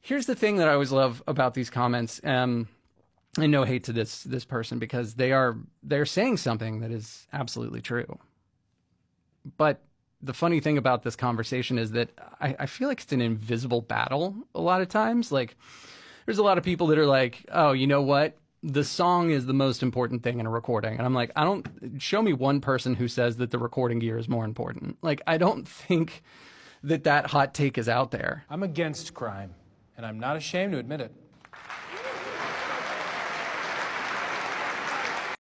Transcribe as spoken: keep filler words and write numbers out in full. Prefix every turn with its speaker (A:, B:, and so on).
A: Here's the thing that I always love about these comments, um, and no hate to this this person, because they are they're saying something that is absolutely true. But the funny thing about this conversation is that I, I feel like it's an invisible battle a lot of times. Like, there's a lot of people that are like, oh, you know what? The song is the most important thing in a recording. And I'm like, I don't, show me one person who says that the recording gear is more important. Like, I don't think that that hot take is out there.
B: I'm against crime, and I'm not ashamed to admit it.